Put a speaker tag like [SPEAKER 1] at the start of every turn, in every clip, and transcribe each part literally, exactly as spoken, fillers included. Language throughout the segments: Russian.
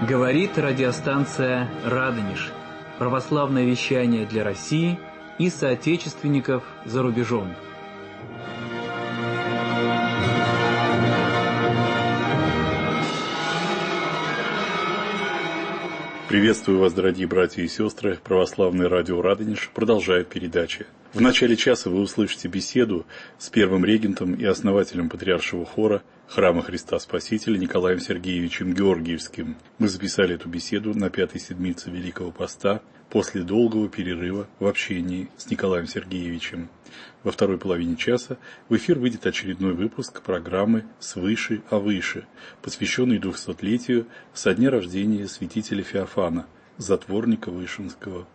[SPEAKER 1] Говорит радиостанция «Радонеж». Православное вещание для России и соотечественников за рубежом.
[SPEAKER 2] Приветствую вас, дорогие братья и сестры. Православное радио «Радонеж» продолжает передачи. В начале часа вы услышите беседу с первым регентом и основателем патриаршего хора Храма Христа Спасителя Николаем Сергеевичем Георгиевским. Мы записали эту беседу на пятой седмице Великого Поста после долгого перерыва в общении с Николаем Сергеевичем. Во второй половине часа в эфир выйдет очередной выпуск программы «Свыше, а выше», посвященный двухсотлетию со дня рождения святителя Феофана, затворника Вышинского.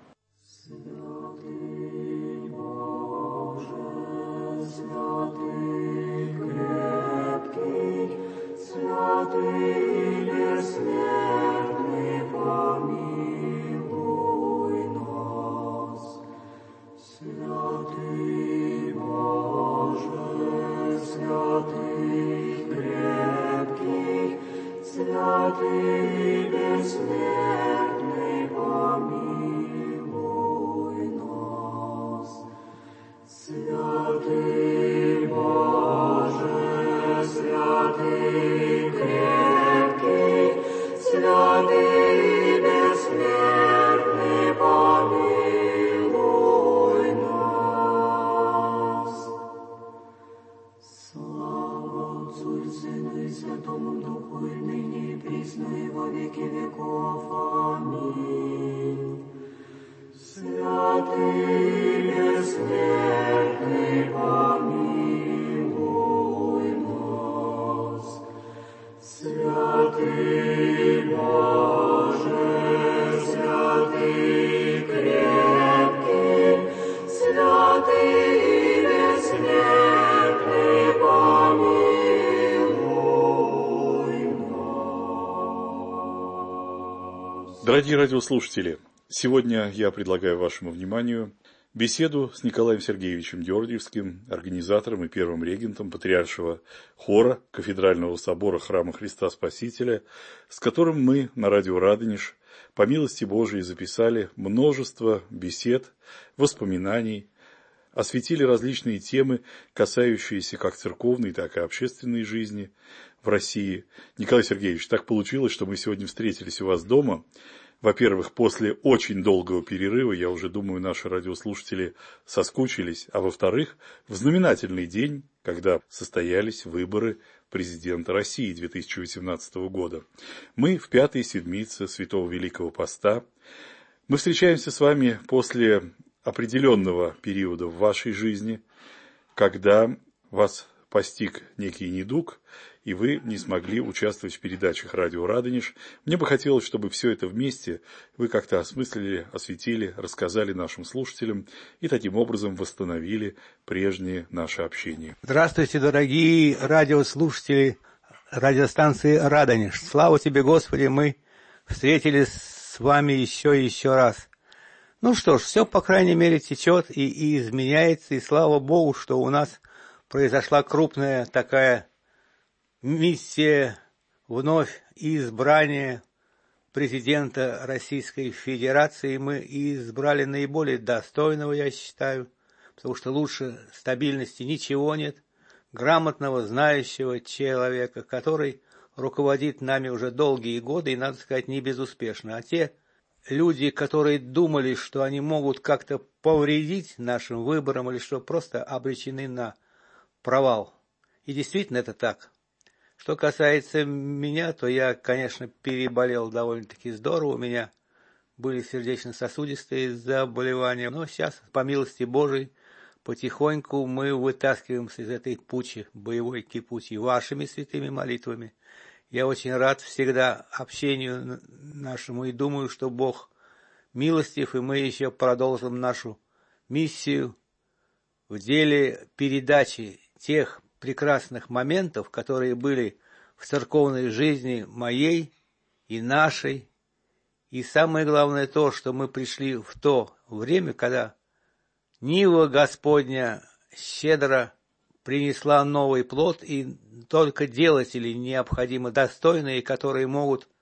[SPEAKER 3] Святый бессмертный, помилуй нас. Святый Боже, святый крепкий, святый бессмертный, помилуй нас. Святый Боже, святый крепкий, святый бессмертный, помилуй нас. Слава Отцу и Сыну и Святому Духу, и ныне и присно и во веки веков. Аминь. Святый бессмертный, помилуй нас. Святый Боже, святый крепкий, святый бессмертный, помилуй нас.
[SPEAKER 2] Дорогие радиослушатели, сегодня я предлагаю вашему вниманию беседу с Николаем Сергеевичем Георгиевским, организатором и первым регентом патриаршего хора Кафедрального собора Храма Христа Спасителя, с которым мы на радио «Радонеж» по милости Божией записали множество бесед, воспоминаний, осветили различные темы, касающиеся как церковной, так и общественной жизни в России. Николай Сергеевич, так получилось, что мы сегодня встретились у вас дома. Во-первых, после очень долгого перерыва, я уже думаю, наши радиослушатели соскучились, а во-вторых, в знаменательный день, когда состоялись выборы президента России две тысячи восемнадцатого года. Мы в пятой седмице Святого Великого Поста. Мы встречаемся с вами после определенного периода в вашей жизни, когда вас постиг некий недуг, и вы не смогли участвовать в передачах радио «Радонеж». Мне бы хотелось, чтобы все это вместе вы как-то осмыслили, осветили, рассказали нашим слушателям и таким образом восстановили прежнее наше общение.
[SPEAKER 4] Здравствуйте, дорогие радиослушатели радиостанции «Радонеж». Слава тебе, Господи, мы встретились с вами еще и еще раз. Ну что ж, все, по крайней мере, течет и, и изменяется, и слава Богу, что у нас произошла крупная такая миссия вновь избрания президента Российской Федерации. Мы избрали наиболее достойного, я считаю, потому что лучше стабильности ничего нет. Грамотного, знающего человека, который руководит нами уже долгие годы, и, надо сказать, не безуспешно. А те люди, которые думали, что они могут как-то повредить нашим выборам или что просто обречены на провал. И действительно это так. Что касается меня, то я, конечно, переболел довольно-таки здорово. У меня были сердечно-сосудистые заболевания. Но сейчас, по милости Божией, потихоньку мы вытаскиваемся из этой пучи, боевой кипучей, вашими святыми молитвами. Я очень рад всегда общению нашему и думаю, что Бог милостив, и мы еще продолжим нашу миссию в деле передачи тех прекрасных моментов, которые были в церковной жизни моей и нашей. И самое главное то, что мы пришли в то время, когда Нива Господня щедро принесла новый плод, и только делатели необходимы достойные, которые могут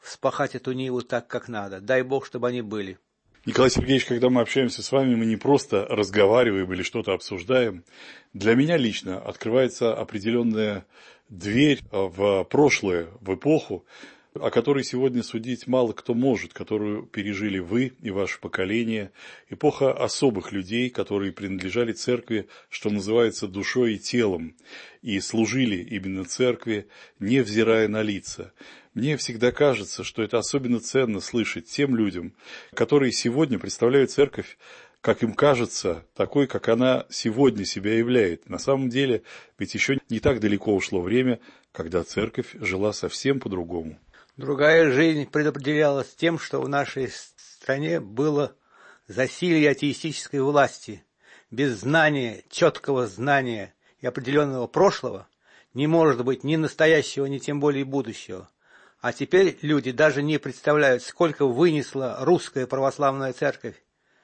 [SPEAKER 4] вспахать эту ниву так, как надо. Дай Бог, чтобы они были.
[SPEAKER 2] Николай Сергеевич, когда мы общаемся с вами, мы не просто разговариваем или что-то обсуждаем. Для меня лично открывается определенная дверь в прошлое, в эпоху, о которой сегодня судить мало кто может, которую пережили вы и ваше поколение. Эпоха особых людей, которые принадлежали церкви, что называется, душой и телом, и служили именно церкви, невзирая на лица. Мне всегда кажется, что это особенно ценно слышать тем людям, которые сегодня представляют церковь, как им кажется, такой, как она сегодня себя являет. На самом деле, ведь еще не так далеко ушло время, когда церковь жила совсем по-другому.
[SPEAKER 4] Другая жизнь предопределялась тем, что в нашей стране было засилье атеистической власти. Без знания, четкого знания и определенного прошлого не может быть ни настоящего, ни тем более будущего. А теперь люди даже не представляют, сколько вынесла русская православная церковь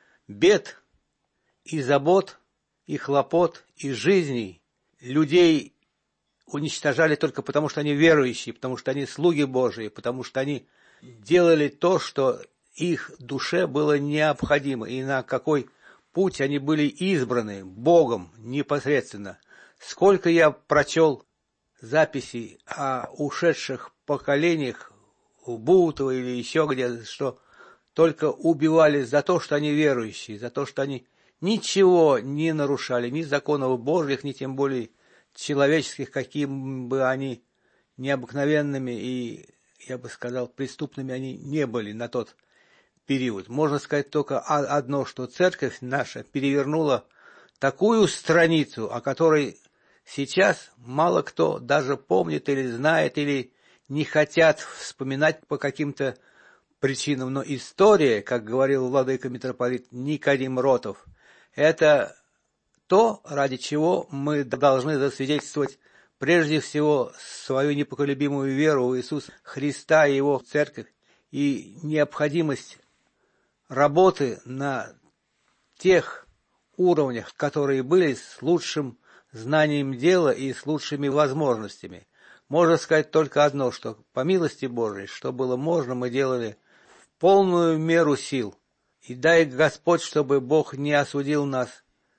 [SPEAKER 4] бед и забот, и хлопот, и жизней. Людей уничтожали только потому, что они верующие, потому что они слуги Божии, потому что они делали то, что их душе было необходимо, и на какой путь они были избраны Богом непосредственно. Сколько я прочел записей о ушедших поколениях в Бутово или еще где-то, что только убивали за то, что они верующие, за то, что они ничего не нарушали, ни законов Божьих, ни тем более человеческих, какими бы они необыкновенными и, я бы сказал, преступными они не были на тот период. Можно сказать только одно, что церковь наша перевернула такую страницу, о которой сейчас мало кто даже помнит или знает, или не хотят вспоминать по каким-то причинам. Но история, как говорил владыка митрополит Никодим Ротов, это то, ради чего мы должны засвидетельствовать прежде всего свою непоколебимую веру в Иисуса Христа и Его Церковь, и необходимость работы на тех уровнях, которые были, с лучшим знанием дела и с лучшими возможностями. Можно сказать только одно, что по милости Божией, что было можно, мы делали в полную меру сил. И дай Господь, чтобы Бог не осудил нас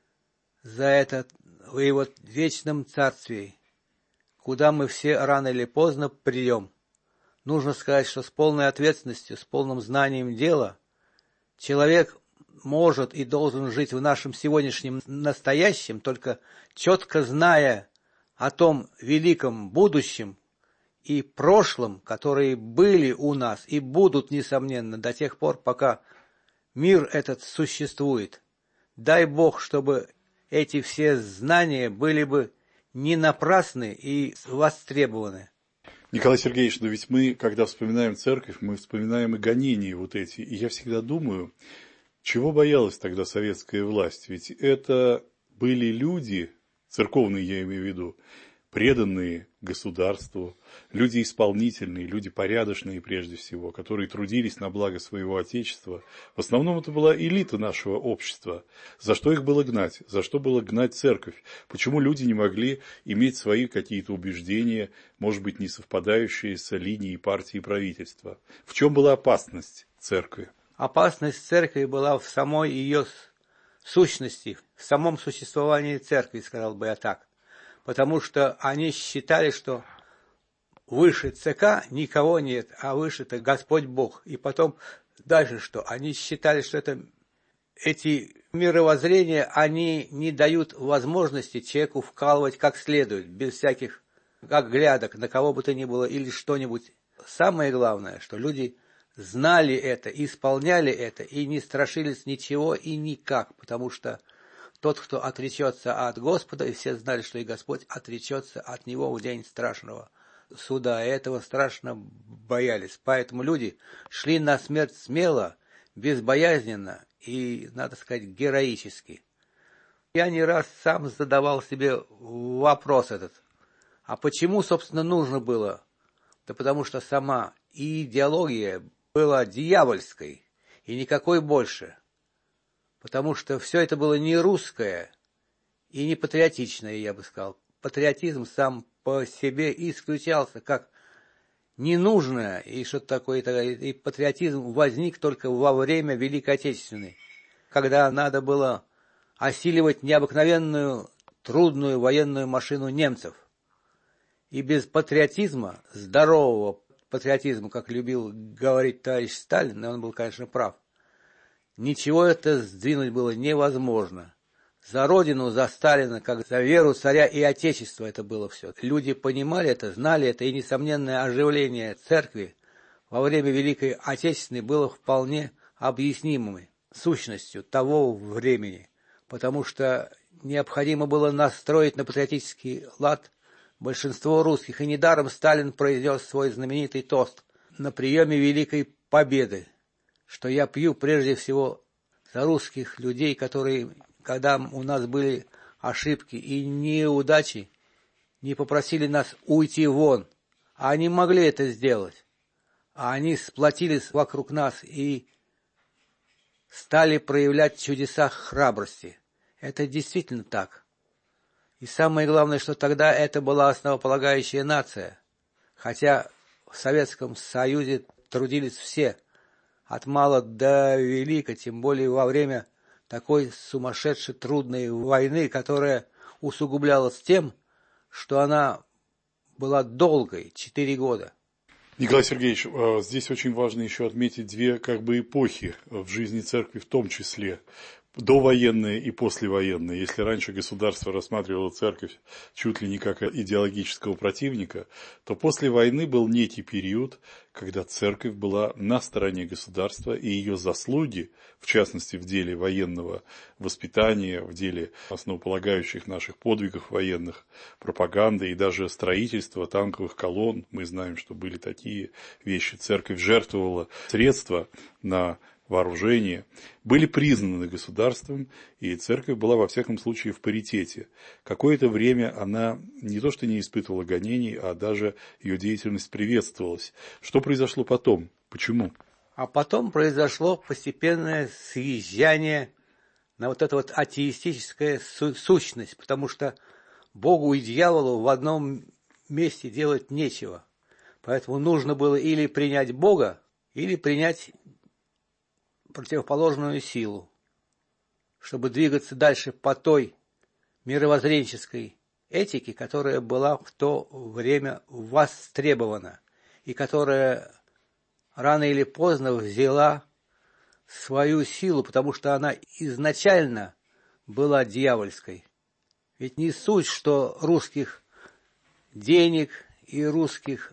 [SPEAKER 4] за это в Его вечном Царстве, куда мы все рано или поздно придем. Нужно сказать, что с полной ответственностью, с полным знанием дела человек может и должен жить в нашем сегодняшнем настоящем, только четко зная о том великом будущем и прошлом, которые были у нас и будут, несомненно, до тех пор, пока мир этот существует. Дай Бог, чтобы эти все знания были бы не напрасны и востребованы.
[SPEAKER 2] Николай Сергеевич, но ведь мы, когда вспоминаем церковь, мы вспоминаем и гонения вот эти. И я всегда думаю, чего боялась тогда советская власть? Ведь это были люди, церковные я имею в виду, преданные государству, люди исполнительные, люди порядочные прежде всего, которые трудились на благо своего Отечества. В основном это была элита нашего общества. За что их было гнать? За что было гнать церковь? Почему люди не могли иметь свои какие-то убеждения, может быть, не совпадающие с линией партии и правительства? В чем была опасность церкви?
[SPEAKER 4] Опасность церкви была в самой ее сущности, в самом существовании церкви, сказал бы я так. Потому что они считали, что выше ЦК никого нет, а выше-то Господь Бог. И потом дальше что? Они считали, что это, эти мировоззрения, они не дают возможности человеку вкалывать как следует, без всяких оглядок, на кого бы то ни было, или что-нибудь. Самое главное, что люди знали это, исполняли это, и не страшились ничего и никак, потому что тот, кто отречется от Господа, и все знали, что и Господь отречется от него в день страшного суда, и этого страшно боялись. Поэтому люди шли на смерть смело, безбоязненно и, надо сказать, героически. Я не раз сам задавал себе вопрос этот. А почему, собственно, нужно было? Да потому что сама идеология была дьявольской, и никакой больше. Потому что все это было не русское и не патриотичное, я бы сказал. Патриотизм сам по себе исключался как ненужное, и что-то такое, и патриотизм возник только во время Великой Отечественной, когда надо было осиливать необыкновенную, трудную военную машину немцев. И без патриотизма, здорового патриотизма, как любил говорить товарищ Сталин, и он был, конечно, прав, ничего это сдвинуть было невозможно. За Родину, за Сталина, как за веру царя и Отечества это было все. Люди понимали это, знали это, и несомненное оживление церкви во время Великой Отечественной было вполне объяснимой сущностью того времени, потому что необходимо было настроить на патриотический лад большинство русских, и недаром Сталин произнес свой знаменитый тост на приеме Великой Победы, что я пью прежде всего за русских людей, которые, когда у нас были ошибки и неудачи, не попросили нас уйти вон, а они могли это сделать, а они сплотились вокруг нас и стали проявлять чудеса храбрости. Это действительно так. И самое главное, что тогда это была основополагающая нация, хотя в Советском Союзе трудились все, от мала до велика, тем более во время такой сумасшедшей трудной войны, которая усугублялась тем, что она была долгой, четыре года.
[SPEAKER 2] Николай Сергеевич, здесь очень важно еще отметить две как бы эпохи в жизни церкви в том числе. Довоенные и послевоенные. Если раньше государство рассматривало церковь чуть ли не как идеологического противника, то после войны был некий период, когда церковь была на стороне государства, и ее заслуги, в частности в деле военного воспитания, в деле основополагающих наших подвигов военных, пропаганды и даже строительства танковых колонн, мы знаем, что были такие вещи, церковь жертвовала средства на вооружение, были признаны государством, и церковь была во всяком случае в паритете. Какое-то время она не то что не испытывала гонений, а даже ее деятельность приветствовалась. Что произошло потом? Почему?
[SPEAKER 4] А потом произошло постепенное съезжание на вот эту вот атеистическую су- сущность, потому что Богу и дьяволу в одном месте делать нечего. Поэтому нужно было или принять Бога, или принять противоположную силу, чтобы двигаться дальше по той мировоззренческой этике, которая была в то время востребована и которая рано или поздно взяла свою силу, потому что она изначально была дьявольской. Ведь не суть, что русских денег и русских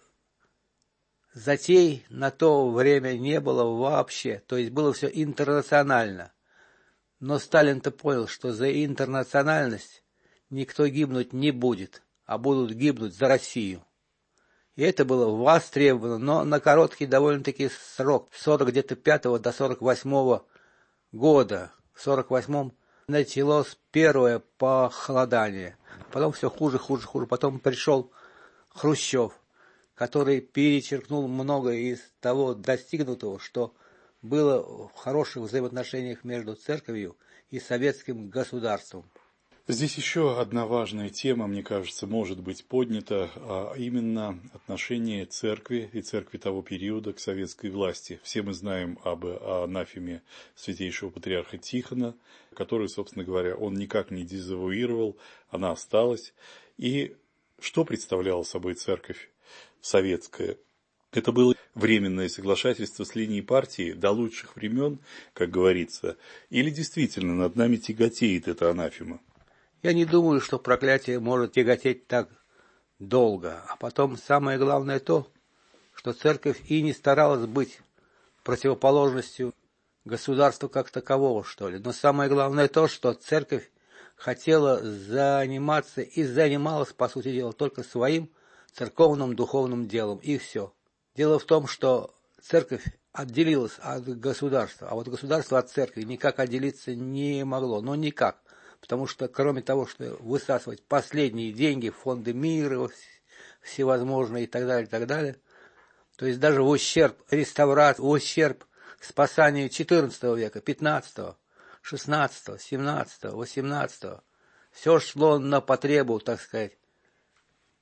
[SPEAKER 4] затей на то время не было вообще, то есть было все интернационально. Но Сталин-то понял, что за интернациональность никто гибнуть не будет, а будут гибнуть за Россию. И это было востребовано, но на короткий довольно-таки срок, с сорок пятого до сорок восьмого года. В сорок восьмом началось первое похолодание. Потом все хуже, хуже, хуже. Потом пришел Хрущев, который перечеркнул многое из того достигнутого, что было в хороших взаимоотношениях между церковью и советским государством.
[SPEAKER 2] Здесь еще одна важная тема, мне кажется, может быть поднята, а именно отношение церкви и церкви того периода к советской власти. Все мы знаем об анафеме святейшего патриарха Тихона, который, собственно говоря, он никак не дезавуировал, она осталась. И что представляла собой церковь советская? Это было временное соглашательство с линией партии до лучших времен, как говорится, или действительно над нами тяготеет эта анафема?
[SPEAKER 4] Я не думаю, что проклятие может тяготеть так долго. А потом самое главное то, что церковь и не старалась быть противоположностью государству как такового, что ли. Но самое главное то, что церковь хотела заниматься и занималась, по сути дела, только своим церковным духовным делом, и все. Дело в том, что церковь отделилась от государства, а вот государство от церкви никак отделиться не могло, но никак. Потому что, кроме того, что высасывать последние деньги, фонды мира, всевозможные и так далее, и так далее, то есть даже в ущерб реставрации, в ущерб спасанию четырнадцатого века, пятнадцатого, шестнадцатого, семнадцатого, восемнадцатого, все шло на потребу, так сказать,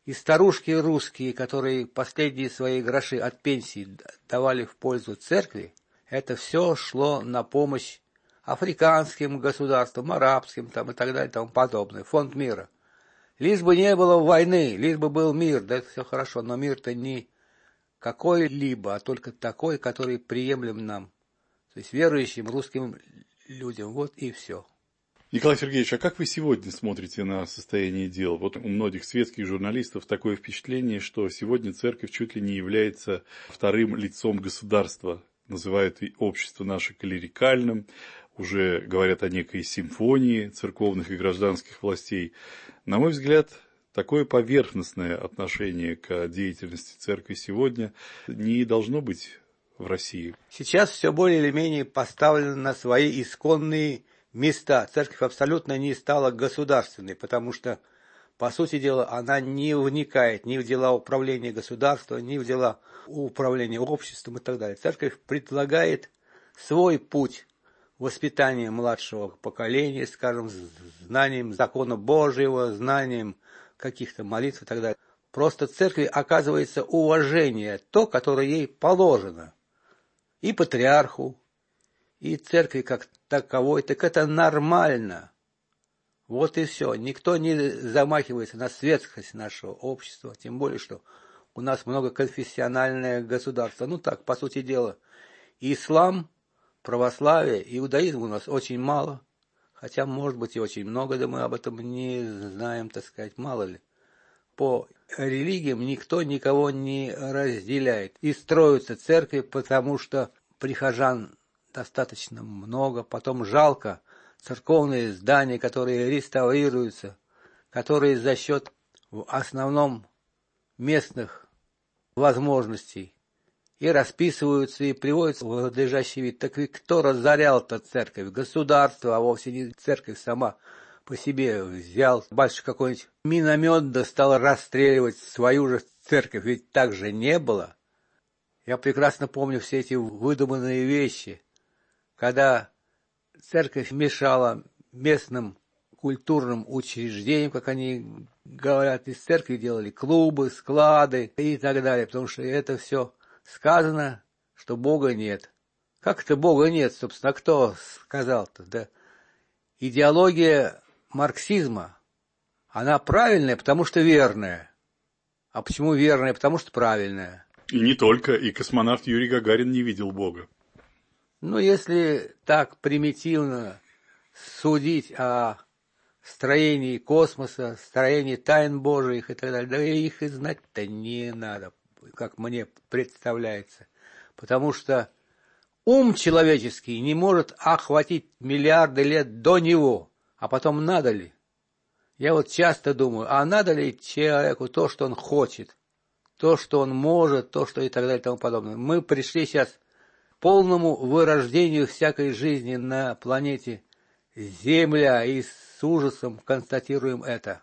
[SPEAKER 4] И старушки русские, которые последние свои гроши от пенсии давали в пользу церкви, это все шло на помощь африканским государствам, арабским там, и так далее, и тому подобное. Фонд мира. Лишь бы не было войны, лишь бы был мир, да это все хорошо, но мир-то не какой-либо, а только такой, который приемлем нам, то есть верующим русским людям. Вот и все.
[SPEAKER 2] Николай Сергеевич, а как вы сегодня смотрите на состояние дел? Вот у многих светских журналистов такое впечатление, что сегодня церковь чуть ли не является вторым лицом государства. Называют общество наше клерикальным, уже говорят о некой симфонии церковных и гражданских властей. На мой взгляд, такое поверхностное отношение к деятельности церкви сегодня не должно быть в России.
[SPEAKER 4] Сейчас все более или менее поставлено на свои исконные места. Церковь абсолютно не стала государственной, потому что, по сути дела, она не вникает ни в дела управления государства, ни в дела управления обществом и так далее. Церковь предлагает свой путь воспитания младшего поколения, скажем, знанием закона Божьего, знанием каких-то молитв и так далее. Просто церкви оказывается уважение, то, которое ей положено. И патриарху, и церкви как таковой, так это нормально. Вот и все. Никто не замахивается на светскость нашего общества, тем более, что у нас многоконфессиональное государство. Ну так, по сути дела, ислам, православие, иудаизм у нас очень мало, хотя, может быть, и очень много, да мы об этом не знаем, так сказать, мало ли. По религиям никто никого не разделяет. И строятся церкви, потому что прихожан достаточно много, потом жалко церковные здания, которые реставрируются, которые за счет в основном местных возможностей и расписываются, и приводятся в надлежащий вид. Так ведь кто разорял-то церковь? Государство, а вовсе не церковь сама по себе взял. Батюшка какой-нибудь миномет да стал расстреливать свою же церковь. Ведь так же не было. Я прекрасно помню все эти выдуманные вещи, когда церковь мешала местным культурным учреждениям, как они говорят, из церкви делали клубы, склады и так далее, потому что это все сказано, что Бога нет. Как это Бога нет, собственно, кто сказал-то? Да? Идеология марксизма, она правильная, потому что верная. А почему верная? Потому что правильная.
[SPEAKER 2] И не только, и космонавт Юрий Гагарин не видел Бога.
[SPEAKER 4] Ну, если так примитивно судить о строении космоса, строении тайн Божиих и так далее, да их и знать-то не надо, как мне представляется. Потому что ум человеческий не может охватить миллиарды лет до него, а потом надо ли? Я вот часто думаю, а надо ли человеку то, что он хочет, то, что он может, то, что и так далее и тому подобное. Мы пришли сейчас к полному вырождению всякой жизни на планете Земля и с ужасом констатируем это.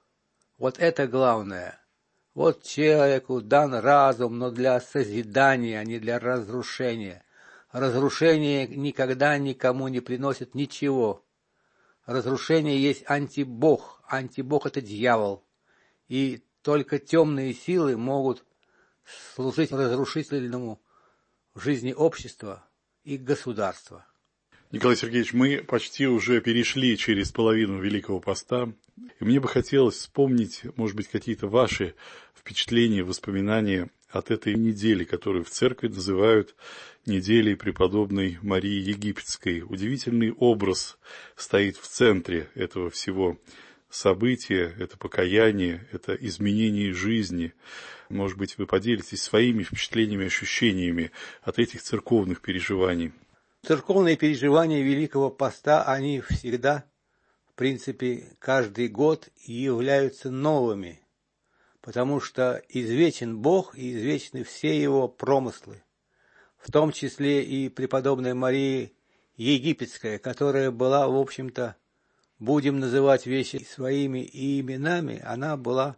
[SPEAKER 4] Вот это главное. Вот человеку дан разум, но для созидания, а не для разрушения. Разрушение никогда никому не приносит ничего. Разрушение есть антибог. Антибог – это дьявол. И только темные силы могут служить разрушительному в жизни общества и государства.
[SPEAKER 2] Николай Сергеевич, мы почти уже перешли через половину Великого Поста, и мне бы хотелось вспомнить, может быть, какие-то ваши впечатления, воспоминания от этой недели, которую в церкви называют неделей преподобной Марии Египетской. Удивительный образ стоит в центре этого всего события, это покаяние, это изменение жизни. Может быть, вы поделитесь своими впечатлениями, ощущениями от этих церковных переживаний.
[SPEAKER 4] Церковные переживания Великого Поста, они всегда, в принципе, каждый год являются новыми, потому что извечен Бог и извечны все его промыслы, в том числе и преподобная Мария Египетская, которая была, в общем-то, будем называть вещи своими именами, она была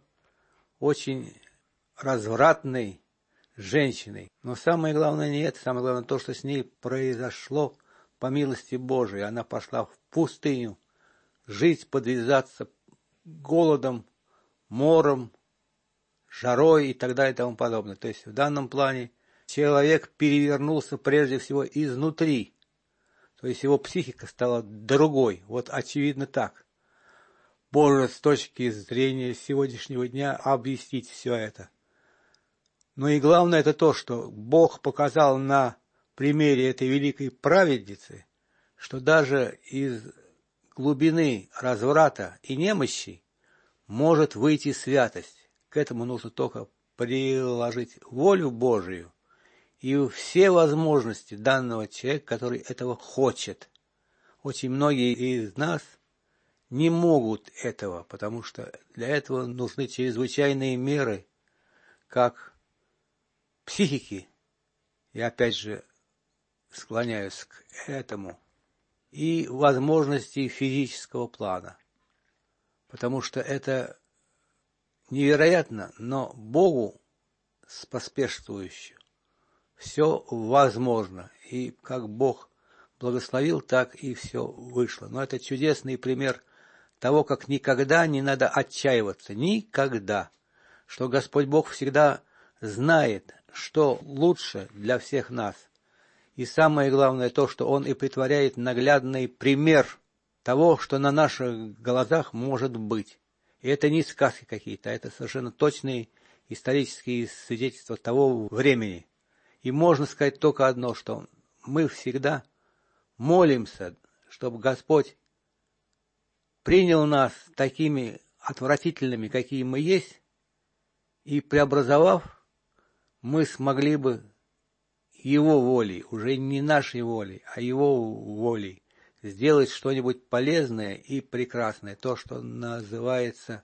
[SPEAKER 4] очень развратной женщиной. Но самое главное не это, самое главное то, что с ней произошло по милости Божией. Она пошла в пустыню жить, подвязаться голодом, мором жарой и так далее и тому подобное. То есть в данном плане человек перевернулся прежде всего изнутри. То есть его психика стала другой. Вот очевидно так. Можно с точки зрения сегодняшнего дня объяснить все это. Но и главное это то, что Бог показал на примере этой великой праведницы, что даже из глубины разврата и немощи может выйти святость. К этому нужно только приложить волю Божию и все возможности данного человека, который этого хочет. Очень многие из нас не могут этого, потому что для этого нужны чрезвычайные меры, как психики, я опять же склоняюсь к этому, и возможности физического плана. Потому что это невероятно, но Богу споспешствующе все возможно. И как Бог благословил, так и все вышло. Но это чудесный пример того, как никогда не надо отчаиваться. Никогда. Что Господь Бог всегда знает, что лучше для всех нас. И самое главное то, что Он и притворяет наглядный пример того, что на наших глазах может быть. И это не сказки какие-то, а это совершенно точные исторические свидетельства того времени. И можно сказать только одно, что мы всегда молимся, чтобы Господь принял нас такими отвратительными, какие мы есть, и преобразовав, мы смогли бы Его волей, уже не нашей волей, а Его волей, сделать что-нибудь полезное и прекрасное. То, что называется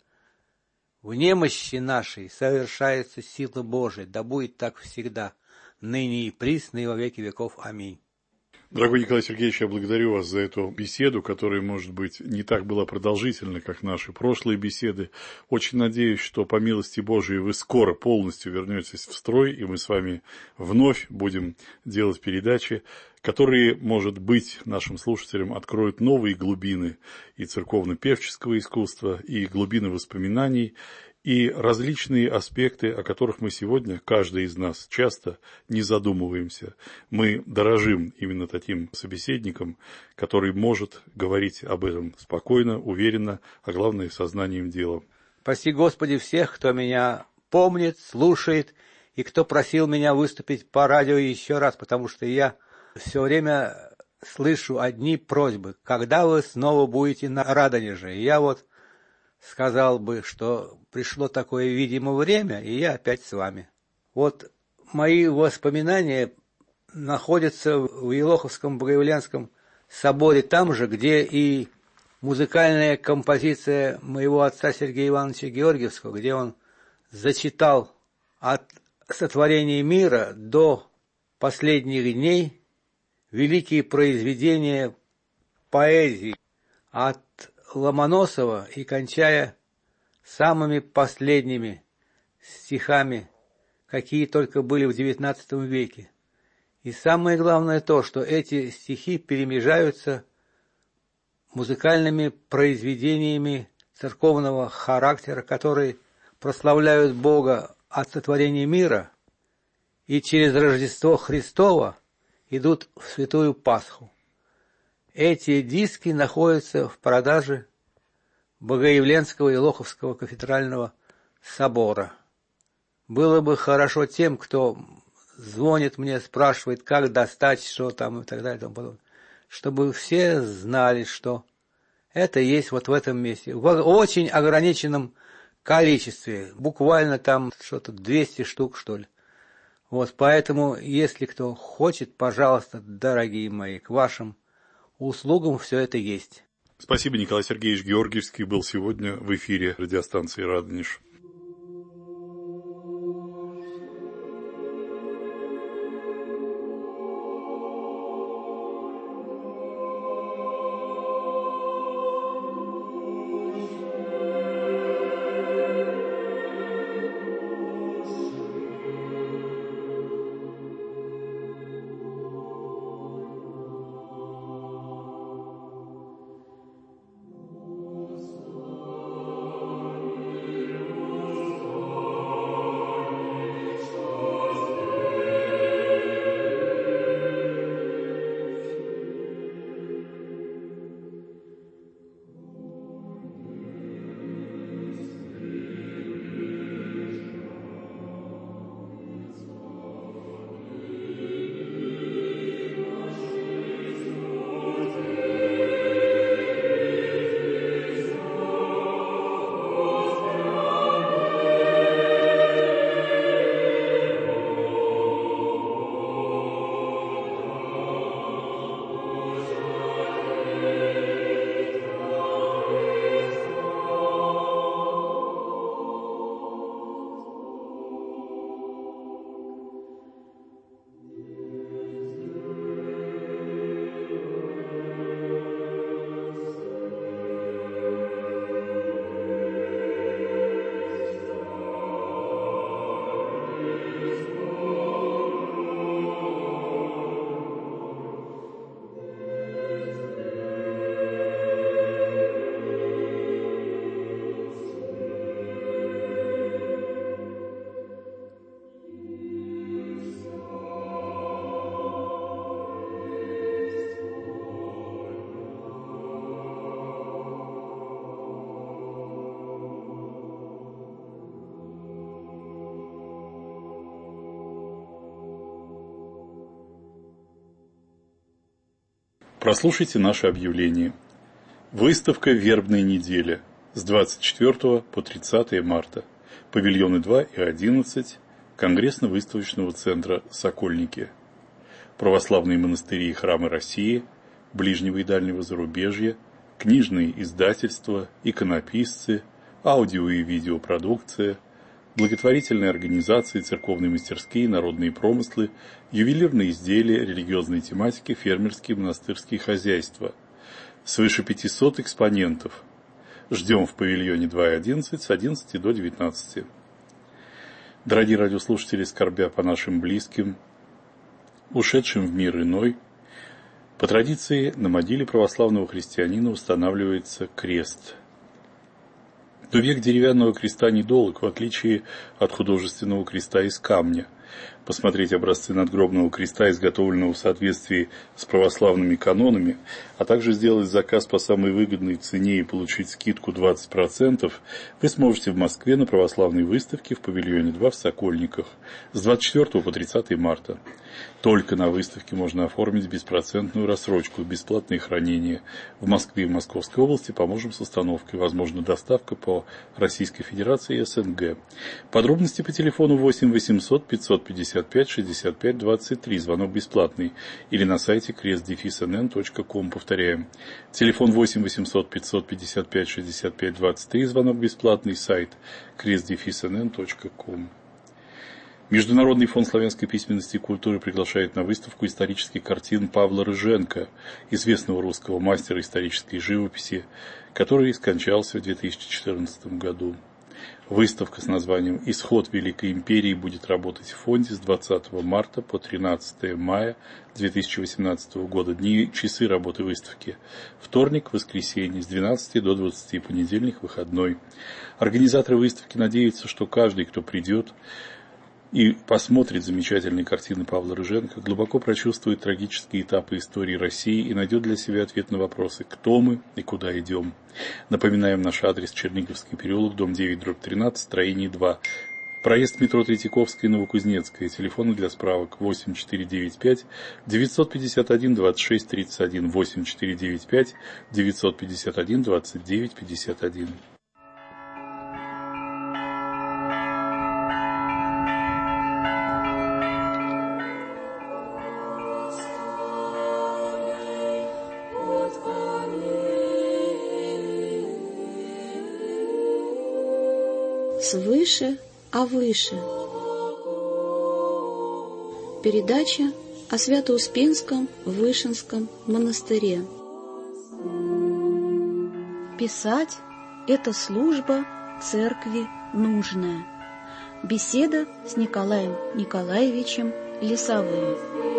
[SPEAKER 4] в немощи нашей совершается сила Божия. Да будет так всегда, ныне и присно, и во веки веков. Аминь.
[SPEAKER 2] Дорогой Николай Сергеевич, я благодарю вас за эту беседу, которая, может быть, не так была продолжительна, как наши прошлые беседы. Очень надеюсь, что по милости Божией вы скоро полностью вернетесь в строй, и мы с вами вновь будем делать передачи, которые, может быть, нашим слушателям откроют новые глубины и церковно-певческого искусства, и глубины воспоминаний, и различные аспекты, о которых мы сегодня, каждый из нас, часто не задумываемся. Мы дорожим именно таким собеседником, который может говорить об этом спокойно, уверенно, а главное, сознанием дела.
[SPEAKER 4] Спаси, Господи, всех, кто меня помнит, слушает, и кто просил меня выступить по радио еще раз, потому что я все время слышу одни просьбы. Когда вы снова будете на Радонеже? И я вот сказал бы, что пришло такое, видимо, время, и я опять с вами. Вот мои воспоминания находятся в Елоховском Богоявленском соборе, там же, где и музыкальная композиция моего отца Сергея Ивановича Георгиевского, где он зачитал от сотворения мира до последних дней великие произведения поэзии, от Ломоносова и кончая самыми последними стихами, какие только были в девятнадцатом веке. И самое главное то, что эти стихи перемежаются музыкальными произведениями церковного характера, которые прославляют Бога от сотворения мира и через Рождество Христово идут в Святую Пасху. Эти диски находятся в продаже Богоявленского Елоховского кафедрального собора. Было бы хорошо тем, кто звонит мне, спрашивает, как достать, что там и так далее, и тому подобное, чтобы все знали, что это есть вот в этом месте, в очень ограниченном количестве, буквально там что-то двести штук, что ли. Вот, поэтому, если кто хочет, пожалуйста, дорогие мои, к вашим услугам все это есть.
[SPEAKER 2] Спасибо, Николай Сергеевич Георгиевский был сегодня в эфире радиостанции «Радонеж». Прослушайте наше объявление. Выставка «Вербная неделя» с двадцать четвёртого по тридцатое марта. Павильоны два и одиннадцать Конгрессно-выставочного центра «Сокольники». Православные монастыри и храмы России, ближнего и дальнего зарубежья, книжные издательства, иконописцы, аудио- и видеопродукция, благотворительные организации, церковные мастерские, народные промыслы, ювелирные изделия, религиозные тематики, фермерские и монастырские хозяйства. Свыше пятисот экспонентов. Ждем в павильоне два и одиннадцать с одиннадцати до девятнадцати. Дорогие радиослушатели, скорбя по нашим близким, ушедшим в мир иной, по традиции на могиле православного христианина устанавливается крест. Но век деревянного креста недолг, в отличие от художественного креста из камня. Посмотреть образцы надгробного креста, изготовленного в соответствии с православными канонами, а также сделать заказ по самой выгодной цене и получить скидку двадцать процентов, вы сможете в Москве на православной выставке в павильоне два в Сокольниках с двадцать четвёртого по тридцатое марта. Только на выставке можно оформить беспроцентную рассрочку и бесплатное хранение. В Москве и в Московской области поможем с установкой. Возможна доставка по Российской Федерации и СНГ. Подробности по телефону восемь восемьсот пятьсот пятьдесят пять шестьдесят пять двадцать три. Звонок бесплатный. Или на сайте крест дефис эн эн точка ком. Повторяем. Телефон восемь восемьсот пятьсот пятьдесят пять шестьдесят пять двадцать три. Звонок бесплатный. Сайт крест дефис эн эн точка ком. Международный фонд славянской письменности и культуры приглашает на выставку исторических картин Павла Рыженко, известного русского мастера исторической живописи, который скончался в две тысячи четырнадцатом году. Выставка с названием «Исход Великой Империи» будет работать в фонде с двадцатого марта по тринадцатое мая две тысячи восемнадцатого года. Дни и часы работы выставки. Вторник, воскресенье с двенадцати до двадцати, понедельник, выходной. Организаторы выставки надеются, что каждый, кто придет и посмотрит замечательные картины Павла Рыженко, глубоко прочувствует трагические этапы истории России и найдет для себя ответ на вопросы «Кто мы и куда идем?». Напоминаем наш адрес: Черниговский переулок, дом девять, дробь тринадцать, строение два. Проезд метро Третьяковская и Новокузнецкая. Телефоны для справок восемь четыре девять пять девятьсот пятьдесят один двадцать шесть тридцать один, восемь четыре девять пять девятьсот пятьдесят один двадцать девять пятьдесят один.
[SPEAKER 5] Свыше, а выше. Передача о Свято-Успенском Вышинском монастыре. Писать – это служба церкви нужная. Беседа с Николаем Николаевичем Лесовым.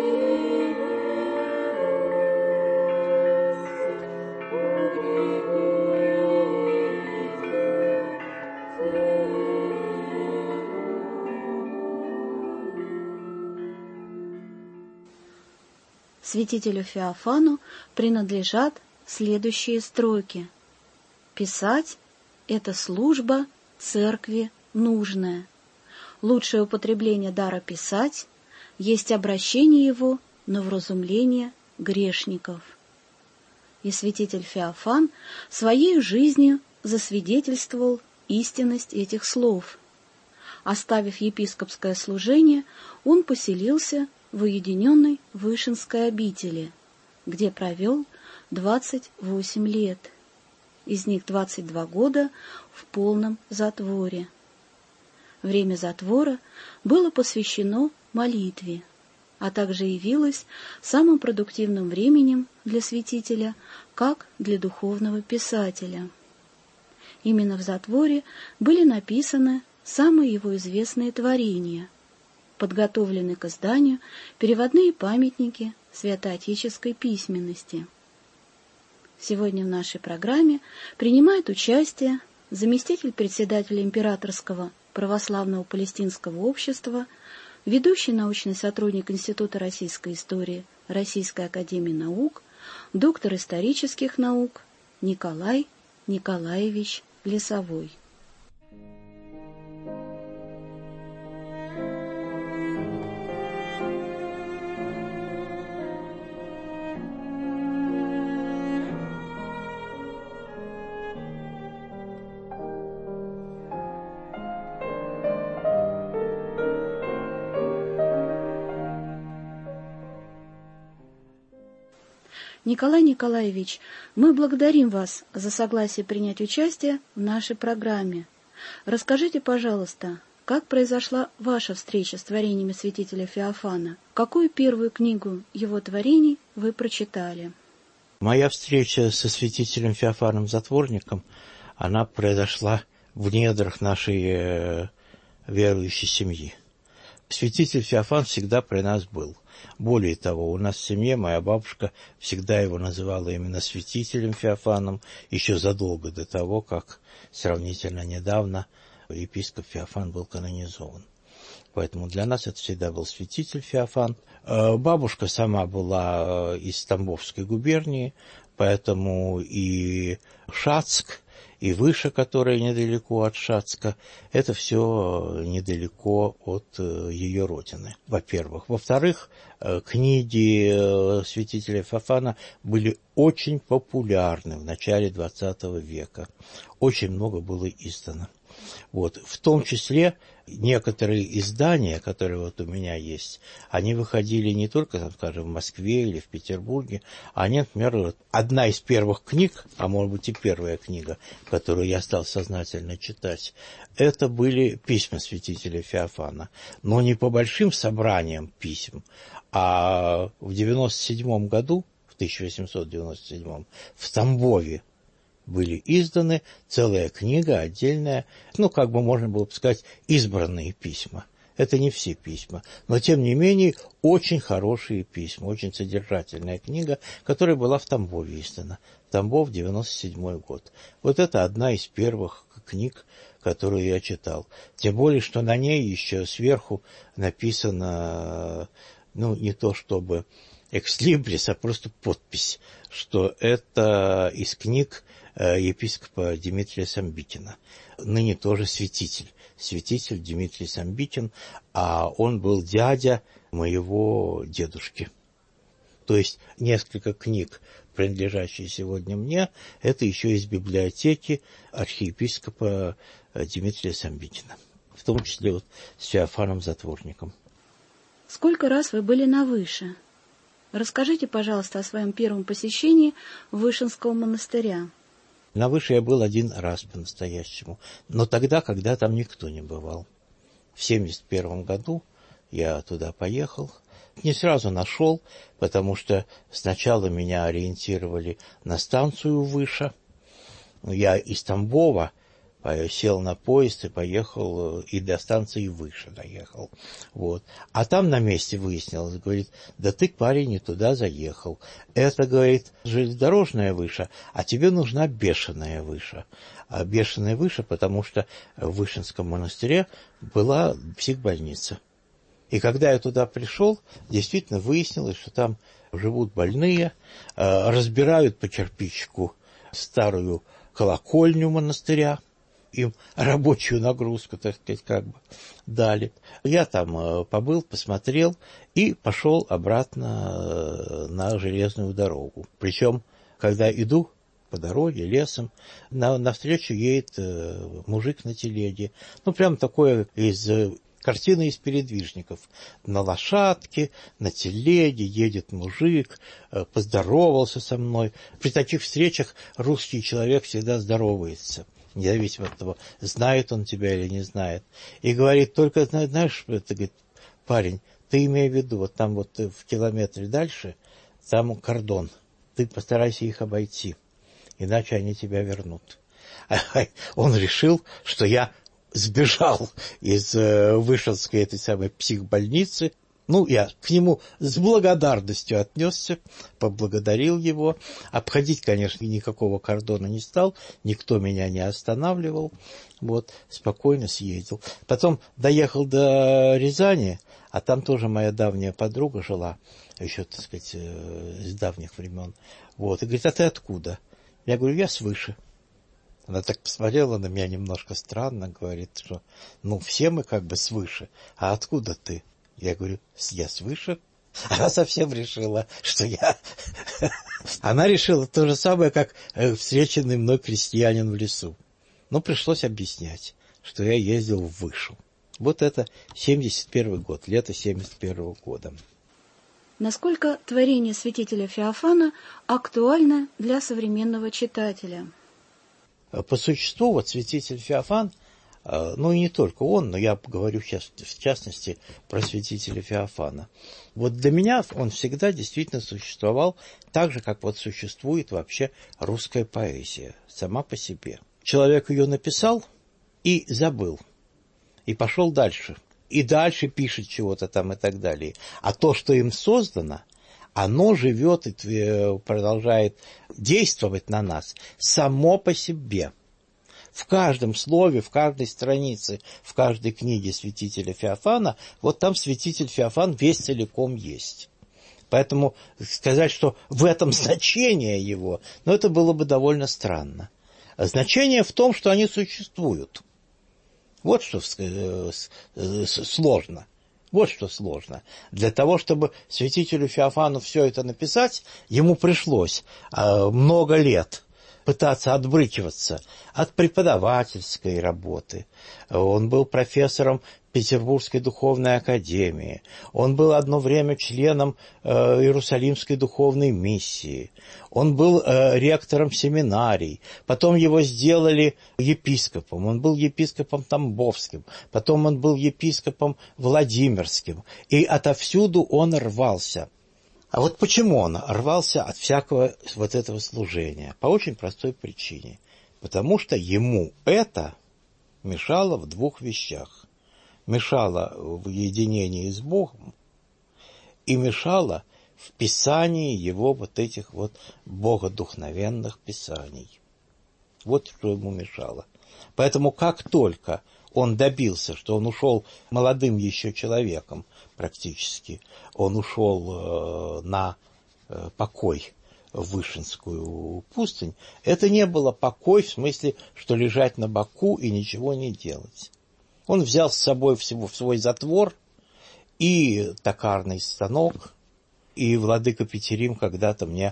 [SPEAKER 5] Святителю Феофану принадлежат следующие строки. Писать – это служба церкви нужная. Лучшее употребление дара писать есть обращение его на вразумление грешников. И святитель Феофан своей жизнью засвидетельствовал истинность этих слов. Оставив епископское служение, он поселился в уединенной Вышинской обители, где провел двадцать восемь лет, из них двадцать два года в полном затворе. Время затвора было посвящено молитве, а также явилось самым продуктивным временем для святителя, как для духовного писателя. Именно в затворе были написаны самые его известные творения, подготовлены к изданию переводные памятники святоотеческой письменности. Сегодня в нашей программе принимает участие заместитель председателя Императорского православного палестинского общества, ведущий научный сотрудник Института российской истории Российской академии наук, доктор исторических наук Николай Николаевич Лесовой. Николай Николаевич, мы благодарим вас за согласие принять участие в нашей программе. Расскажите, пожалуйста, как произошла ваша встреча с творениями святителя Феофана? Какую первую книгу его творений вы прочитали?
[SPEAKER 6] Моя встреча со святителем Феофаном Затворником, она произошла в недрах нашей э, верующей семьи. Святитель Феофан всегда при нас был. Более того, у нас в семье моя бабушка всегда его называла именно святителем Феофаном, еще задолго до того, как сравнительно недавно епископ Феофан был канонизован. Поэтому для нас это всегда был святитель Феофан. Бабушка сама была из Тамбовской губернии, поэтому и Шацк, и Выша, которая недалеко от Шацка, это все недалеко от ее родины, во-первых. Во-вторых, книги святителя Феофана были очень популярны в начале двадцатого века. Очень много было издано. Вот. В том числе некоторые издания, которые вот у меня есть, они выходили не только, там, скажем, в Москве или в Петербурге, они, например, вот одна из первых книг, а может быть и первая книга, которую я стал сознательно читать, это были письма святителя Феофана. Но не по большим собраниям писем, а в девяносто седьмом году, в тысяча восемьсот девяносто седьмом, в Тамбове были изданы целая книга отдельная, ну, как бы можно было бы сказать, избранные письма. Это не все письма, но, тем не менее, очень хорошие письма, очень содержательная книга, которая была в Тамбове издана. Тамбов, девяносто седьмой год. Вот это одна из первых книг, которую я читал. Тем более, что на ней еще сверху написано, ну, не то чтобы экслибрис, а просто подпись, что это из книг епископа Дмитрия Самбитина, ныне тоже святитель, святитель Дмитрий Самбитин, а он был дядя моего дедушки. То есть несколько книг, принадлежащие сегодня мне, это еще из библиотеки архиепископа Дмитрия Самбитина, в том числе вот с Феофаном Затворником.
[SPEAKER 5] Сколько раз вы были на Выше? Расскажите, пожалуйста, о своем первом посещении Вышинского монастыря.
[SPEAKER 6] На Выше я был один раз по-настоящему, но тогда, когда там никто не бывал. В семьдесят первом году я туда поехал. Не сразу нашел, потому что сначала меня ориентировали на станцию Выша. Я из Тамбова сел на поезд и поехал, и до станции Выше доехал. Вот. А там на месте выяснилось, говорит, да ты, парень, не туда заехал. Это, говорит, железнодорожная Выша, а тебе нужна бешеная Выша. А бешеная Выша, потому что в Вышинском монастыре была психбольница. И когда я туда пришел, действительно выяснилось, что там живут больные, разбирают по кирпичику старую колокольню монастыря, им рабочую нагрузку, так сказать, как бы дали. Я там побыл, посмотрел и пошел обратно на железную дорогу. Причем, когда иду по дороге, лесом, на, навстречу едет мужик на телеге. Ну, прям такое из картины из передвижников. На лошадке, на телеге едет мужик, поздоровался со мной. При таких встречах русский человек всегда здоровается, независимо от того, знает он тебя или не знает. И говорит, только, знаешь, это, говорит, парень, ты имей в виду, вот там вот в километре дальше, там кордон. Ты постарайся их обойти, иначе они тебя вернут. Он решил, что я сбежал из Вышинской этой самой психбольницы. Ну, я к нему с благодарностью отнесся, поблагодарил его. Обходить, конечно, никакого кордона не стал, никто меня не останавливал. Вот, спокойно съездил. Потом доехал до Рязани, а там тоже моя давняя подруга жила, еще, так сказать, с давних времен. Вот, и говорит, а ты откуда? Я говорю, я с Выше. Она так посмотрела на меня немножко странно, говорит, что, ну, все мы как бы с Выше, а откуда ты? Я говорю, я с Выше. Она совсем решила, что я... Она решила то же самое, как встреченный мной крестьянин в лесу. Но пришлось объяснять, что я ездил в Вышу. Вот это семьдесят первый год, лето семьдесят первого года.
[SPEAKER 5] Насколько творение святителя Феофана актуально для современного читателя?
[SPEAKER 6] По существу, вот святитель Феофан, ну и не только он, но я говорю сейчас в частности про святителя Феофана. Вот для меня он всегда действительно существовал так же, как вот существует вообще русская поэзия сама по себе. Человек ее написал и забыл, и пошел дальше. И дальше пишет чего-то там и так далее. А то, что им создано, оно живет и продолжает действовать на нас само по себе. В каждом слове, в каждой странице, в каждой книге святителя Феофана, вот там святитель Феофан весь целиком есть. Поэтому сказать, что в этом значение его, ну, это было бы довольно странно. Значение в том, что они существуют. Вот что сложно. Вот что сложно. Для того, чтобы святителю Феофану все это написать, ему пришлось много лет пытаться отбрыкиваться от преподавательской работы. Он был профессором Петербургской духовной академии. Он был одно время членом э, Иерусалимской духовной миссии. Он был э, ректором семинарий. Потом его сделали епископом. Он был епископом Тамбовским. Потом он был епископом Владимирским. И отовсюду он рвался. А вот почему он рвался от всякого вот этого служения? По очень простой причине. Потому что ему это мешало в двух вещах. Мешало в единении с Богом и мешало в писании его вот этих вот богодухновенных писаний. Вот что ему мешало. Поэтому как только он добился, что он ушел молодым еще человеком практически, он ушел э, на э, покой в Вышинскую пустынь, это не было покой в смысле, что лежать на боку и ничего не делать. Он взял с собой всего в свой затвор и токарный станок, и владыка Петерим когда-то мне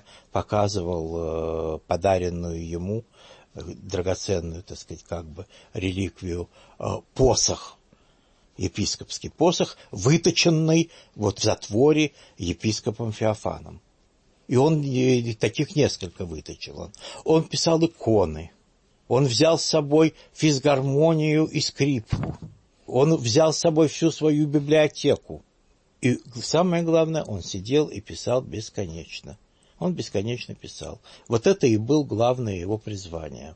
[SPEAKER 6] показывал э, подаренную ему э, драгоценную, так сказать, как бы реликвию, э, посох, епископский посох, выточенный вот в затворе епископом Феофаном. И он э, таких несколько выточил. Он, он писал иконы. Он взял с собой физгармонию и скрипку. Он взял с собой всю свою библиотеку. И самое главное, он сидел и писал бесконечно. Он бесконечно писал. Вот это и было главное его призвание.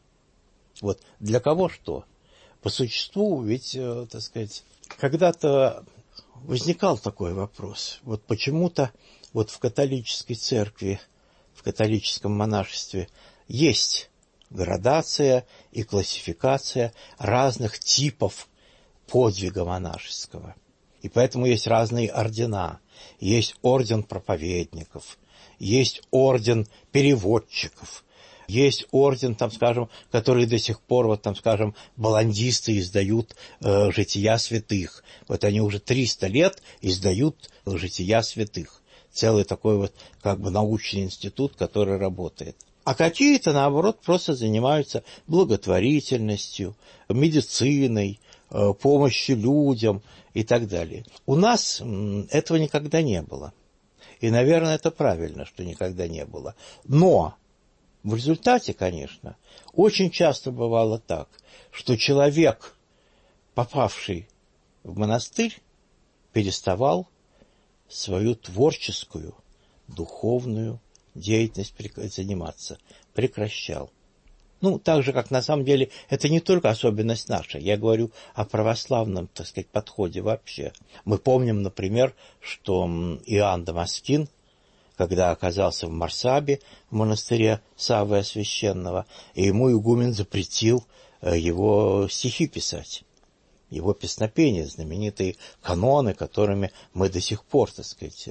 [SPEAKER 6] Вот для кого что? По существу, ведь, э, так сказать, когда-то возникал такой вопрос. Вот почему-то вот в католической церкви, в католическом монашестве есть градация и классификация разных типов подвига монашеского. И поэтому есть разные ордена. Есть орден проповедников, есть орден переводчиков, есть орден, там, скажем, который до сих пор, вот там, скажем, баландисты издают э, жития святых. Вот они уже триста лет издают жития святых. Целый такой вот как бы научный институт, который работает. А какие-то, наоборот, просто занимаются благотворительностью, медициной, помощью людям и так далее. У нас этого никогда не было. И, наверное, это правильно, что никогда не было. Но в результате, конечно, очень часто бывало так, что человек, попавший в монастырь, переставал свою творческую, духовную деятельность заниматься, прекращал. Ну, так же, как на самом деле, это не только особенность наша. Я говорю о православном, так сказать, подходе вообще. Мы помним, например, что Иоанн Дамаскин, когда оказался в Марсабе, в монастыре Саввы Священного, и ему игумен запретил его стихи писать. Его песнопения, знаменитые каноны, которыми мы до сих пор, так сказать,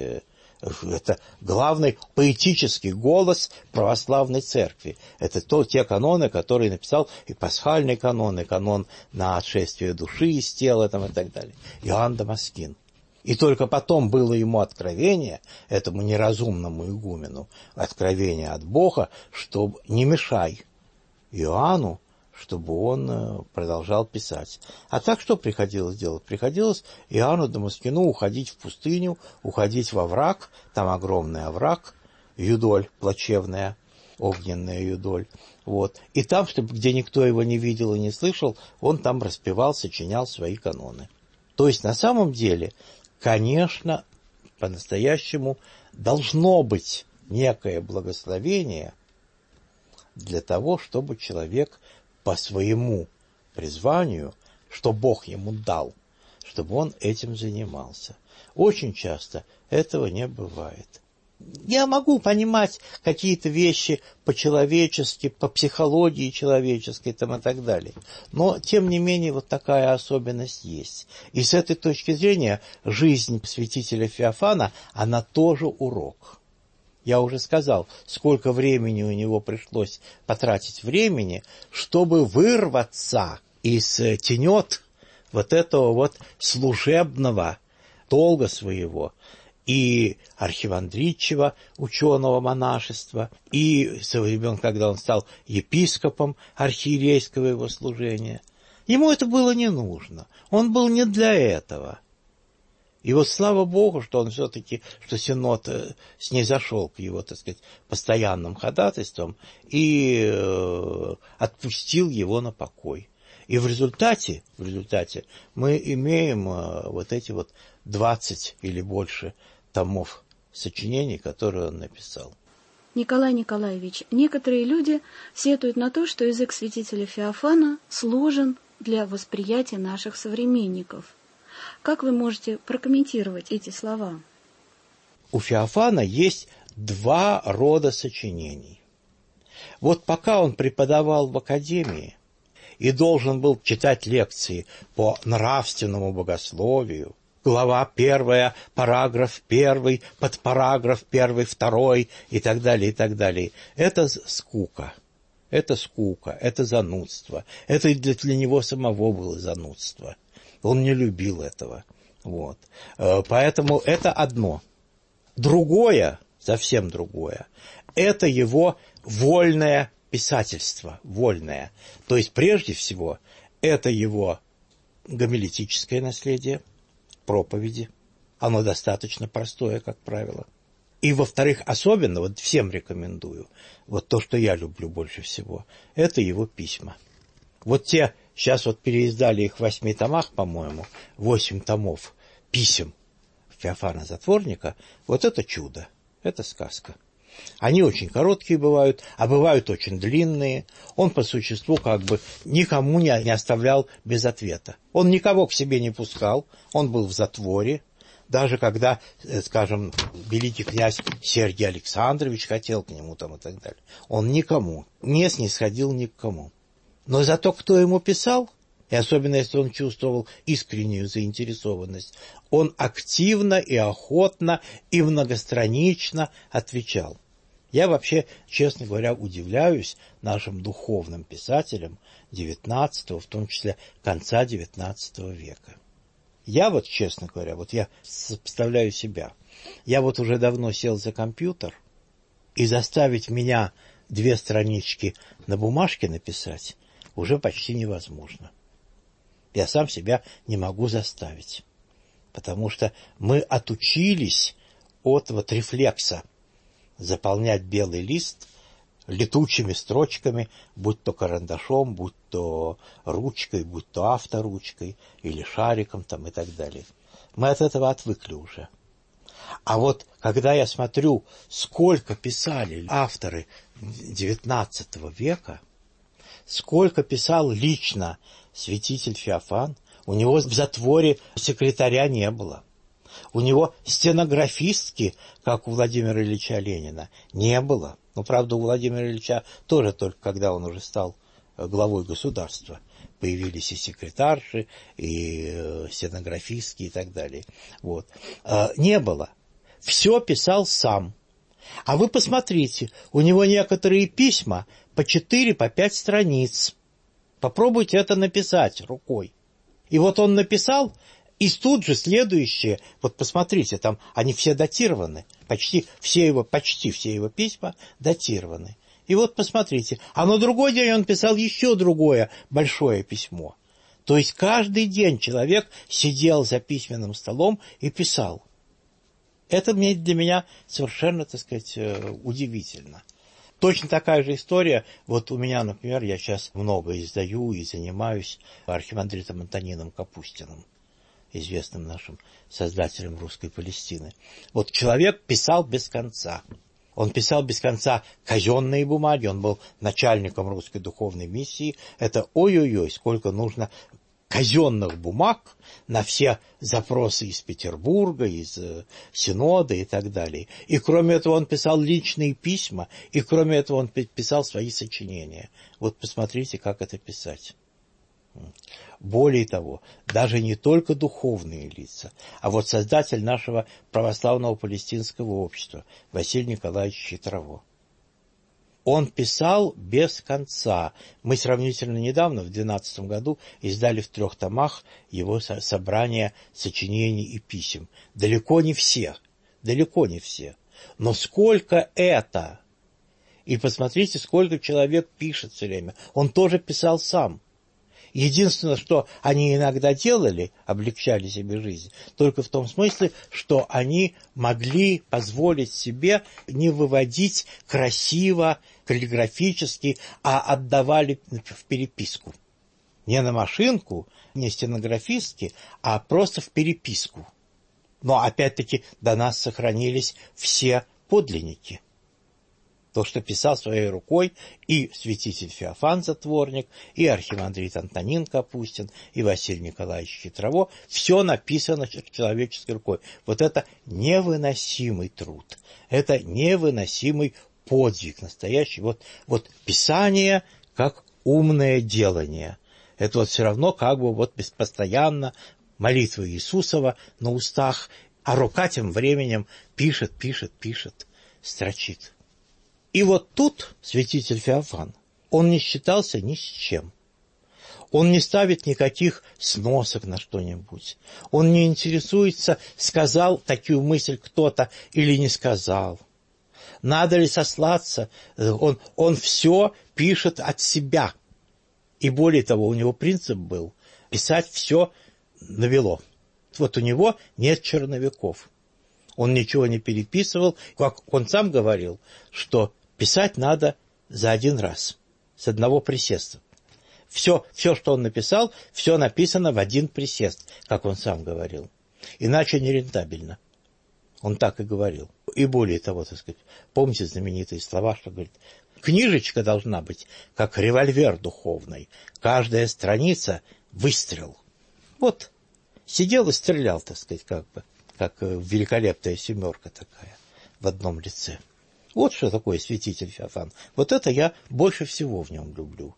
[SPEAKER 6] это главный поэтический голос православной церкви. Это то, те каноны, которые написал и пасхальный канон, и канон на отшествие души из тела там, и так далее. Иоанн Дамаскин. И только потом было ему откровение, этому неразумному игумену, откровение от Бога, что не мешай Иоанну, чтобы он продолжал писать. А так что приходилось делать? Приходилось Иоанну Дамаскину уходить в пустыню, уходить во овраг, там огромный овраг, юдоль плачевная, огненная юдоль. Вот. И там, чтобы, где никто его не видел и не слышал, он там распевал, сочинял свои каноны. То есть, на самом деле, конечно, по-настоящему должно быть некое благословение для того, чтобы человек по своему призванию, что Бог ему дал, чтобы он этим занимался. Очень часто этого не бывает. Я могу понимать какие-то вещи по-человечески, по психологии человеческой там, и так далее. Но, тем не менее, вот такая особенность есть. И с этой точки зрения жизнь святителя Феофана, она тоже урок. Я уже сказал, сколько времени у него пришлось потратить времени, чтобы вырваться из тенет вот этого вот служебного долга своего, и архивандритчего ученого монашества, и со времен, когда он стал епископом архиерейского его служения. Ему это было не нужно. Он был не для этого. И вот слава Богу, что он все-таки, что Синод снизошел к его, так сказать, постоянным ходатайствам и э, отпустил его на покой. И в результате, в результате мы имеем э, вот эти вот двадцать или больше томов сочинений, которые он написал.
[SPEAKER 5] Николай Николаевич, некоторые люди сетуют на то, что язык святителя Феофана сложен для восприятия наших современников. Как вы можете прокомментировать эти слова?
[SPEAKER 6] У Феофана есть два рода сочинений. Вот пока он преподавал в академии и должен был читать лекции по нравственному богословию, глава первая, параграф первый, подпараграф первый, второй и так далее, и так далее. Это скука. Это скука, это занудство. Это для, для него самого было занудство. Он не любил этого. Вот. Поэтому это одно. Другое, совсем другое, это его вольное писательство, вольное. То есть, прежде всего, это его гомилетическое наследие, проповеди. Оно достаточно простое, как правило. И, во-вторых, особенно, вот всем рекомендую, вот то, что я люблю больше всего, это его письма. Вот те, сейчас вот переиздали их в восьми томах, по-моему, восемь томов писем Феофана Затворника, вот это чудо, это сказка. Они очень короткие бывают, а бывают очень длинные. Он по существу как бы никому не, не оставлял без ответа. Он никого к себе не пускал, он был в затворе. Даже когда, скажем, великий князь Сергий Александрович хотел к нему там и так далее, он никому не снисходил ни к кому. Но зато кто ему писал, и особенно если он чувствовал искреннюю заинтересованность, он активно и охотно и многостранично отвечал. Я вообще, честно говоря, удивляюсь нашим духовным писателям девятнадцатого, в том числе конца девятнадцатого века. Я вот, честно говоря, вот я представляю себя, я вот уже давно сел за компьютер, и заставить меня две странички на бумажке написать уже почти невозможно. Я сам себя не могу заставить, потому что мы отучились от вот рефлекса заполнять белый лист летучими строчками, будь то карандашом, будь то ручкой, будь то авторучкой или шариком там и так далее. Мы от этого отвыкли уже. А вот когда я смотрю, сколько писали авторы девятнадцатого века, сколько писал лично святитель Феофан, у него в затворе секретаря не было. У него стенографистки, как у Владимира Ильича Ленина, не было. Ну, правда, у Владимира Ильича тоже только когда он уже стал главой государства появились и секретарши, и стенографистки и так далее. Вот. Не было. Все писал сам. А вы посмотрите, у него некоторые письма по четыре, по пять страниц. Попробуйте это написать рукой. И вот он написал, и тут же следующее, вот посмотрите, там они все датированы, почти все его, почти все его письма датированы. И вот посмотрите, а на другой день он писал еще другое большое письмо. То есть каждый день человек сидел за письменным столом и писал. Это для меня совершенно, так сказать, удивительно. Точно такая же история. Вот у меня, например, я сейчас много издаю и занимаюсь архимандритом Антонином Капустиным, известным нашим создателем русской Палестины. Вот человек писал без конца. Он писал без конца казенные бумаги, он был начальником русской духовной миссии. Это ой-ой-ой, сколько нужно казенных бумаг на все запросы из Петербурга, из э, Синода и так далее. И кроме этого он писал личные письма, и кроме этого он писал свои сочинения. Вот посмотрите, как это писать. Более того, даже не только духовные лица, а вот создатель нашего православного палестинского общества Василий Николаевич Хитрово. Он писал без конца. Мы сравнительно недавно, в две тысячи двенадцатом году, издали в трех томах его собрание сочинений и писем. Далеко не все, далеко не все. Но сколько это! И посмотрите, сколько человек пишет все время. Он тоже писал сам. Единственное, что они иногда делали, облегчали себе жизнь, только в том смысле, что они могли позволить себе не выводить красиво, каллиграфически, а отдавали в переписку. Не на машинку, не стенографистски, а просто в переписку. Но опять-таки до нас сохранились все подлинники. То, что писал своей рукой и святитель Феофан Затворник, и архимандрит Антонин Капустин, и Василий Николаевич Хитрово, все написано человеческой рукой. Вот это невыносимый труд, это невыносимый подвиг настоящий. Вот, вот писание как умное делание. Это вот все равно как бы вот постоянно молитва Иисусова на устах, а рука тем временем пишет, пишет, пишет, строчит. И вот тут святитель Феофан, он не считался ни с чем. Он не ставит никаких сносок на что-нибудь. Он не интересуется, сказал такую мысль кто-то или не сказал. Надо ли сослаться? Он, он все пишет от себя. И более того, у него принцип был писать все навело. Вот у него нет черновиков. Он ничего не переписывал. Как он сам говорил, что писать надо за один раз, с одного присеста. Все, все, что он написал, все написано в один присест, как он сам говорил. Иначе нерентабельно. Он так и говорил. И более того, так сказать, помните знаменитые слова, что говорит, книжечка должна быть, как револьвер духовный. Каждая страница — выстрел. Вот, сидел и стрелял, так сказать, как бы, как великолепная семерка такая в одном лице. Вот что такое святитель Феофан. Вот это я больше всего в нем люблю.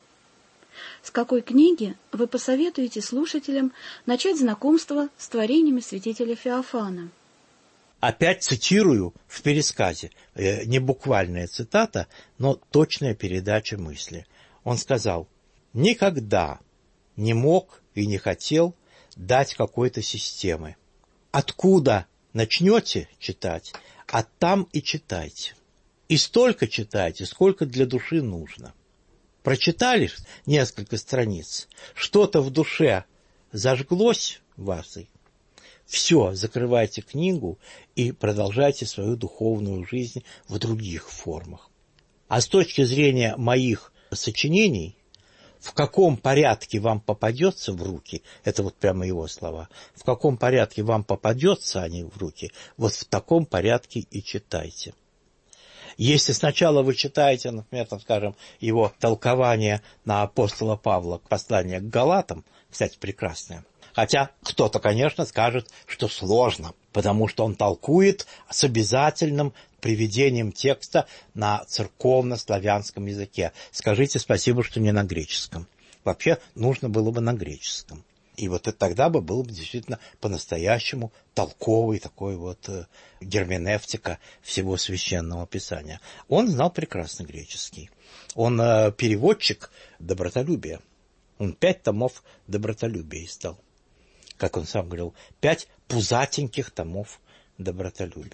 [SPEAKER 5] С какой книги вы посоветуете слушателям начать знакомство с творениями святителя Феофана?
[SPEAKER 6] Опять цитирую в пересказе. Не буквальная цитата, но точная передача мысли. Он сказал, никогда не мог и не хотел дать какой-то системы. Откуда начнете читать, а там и читайте. И столько читайте, сколько для души нужно. Прочитали несколько страниц, что-то в душе зажглось в вас, все, закрывайте книгу и продолжайте свою духовную жизнь в других формах. А с точки зрения моих сочинений, в каком порядке вам попадется в руки, это вот прямо его слова, в каком порядке вам попадется они в руки, вот в таком порядке и читайте. Если сначала вы читаете, например, там, скажем, его толкование на апостола Павла, послание к Галатам, кстати, прекрасное, хотя кто-то, конечно, скажет, что сложно, потому что он толкует с обязательным приведением текста на церковно-славянском языке. Скажите спасибо, что не на греческом. Вообще нужно было бы на греческом. И вот это тогда бы было бы действительно по-настоящему толковый такой вот э, герменевтика всего священного писания. Он знал прекрасно греческий. Он э, переводчик добротолюбия. Он пять томов добротолюбия издал. Как он сам говорил, пять пузатеньких томов добротолюбия.